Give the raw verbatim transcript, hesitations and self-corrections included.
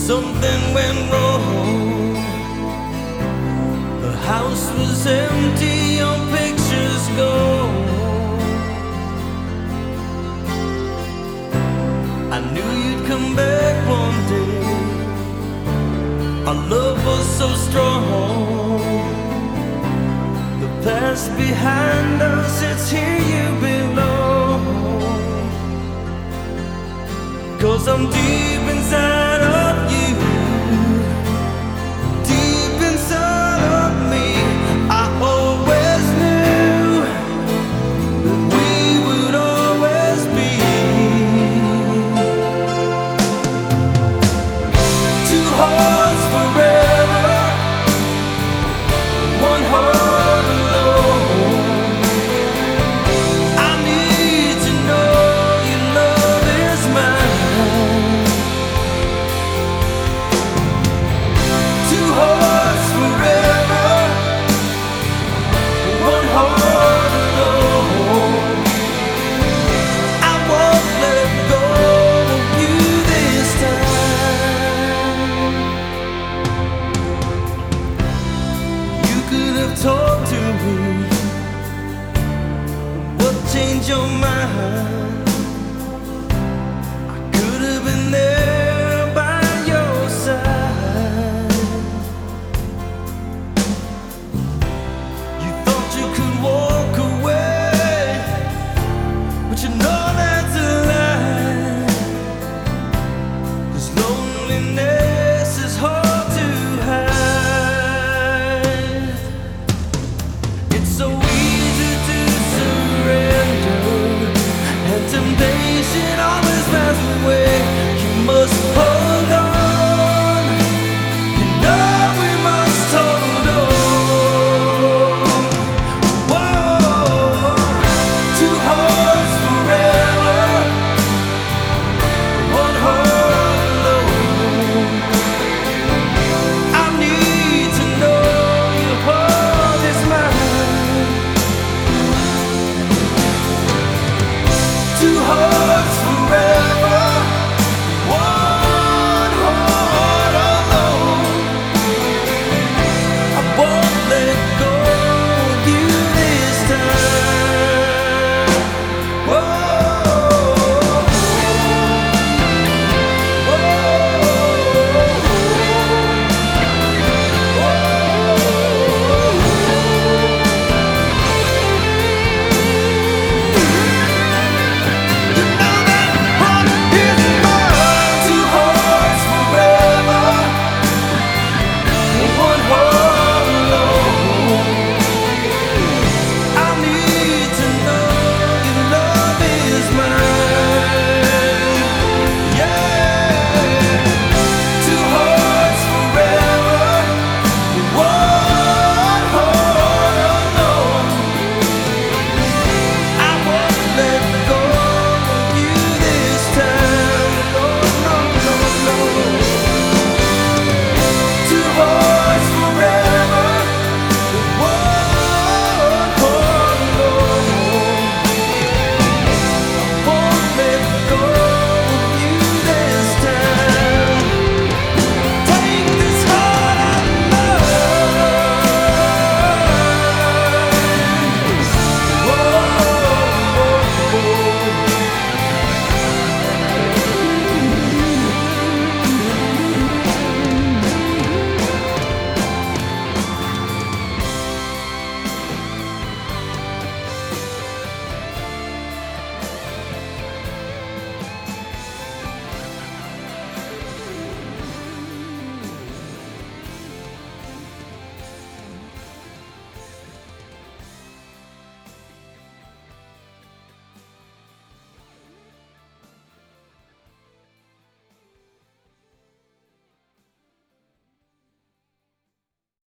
something went wrong. The house was empty, your pictures gone. I knew you'd come back one day. Our love was so strong. The past behind us, it's here you belong. 'Cause I'm deep inside of you, deep inside of me. I always knew that we would always be two hearts forever, one heart alone. I need to know your love is mine. Two hearts forever, one heart alone. I won't let go of you this time. You could have talked to me. What changed your mind?